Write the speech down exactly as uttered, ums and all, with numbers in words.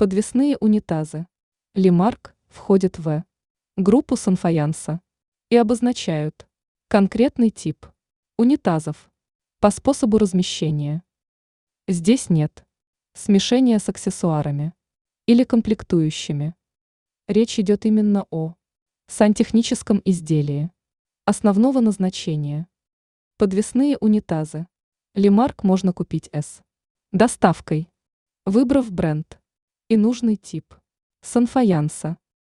Подвесные унитазы. Лемарк входит в группу санфаянса и обозначают конкретный тип унитазов по способу размещения. Здесь нет смешения с аксессуарами или комплектующими. Речь идет именно о сантехническом изделии основного назначения. Подвесные унитазы. Лемарк можно купить с доставкой, выбрав бренд и нужный тип санфаянса.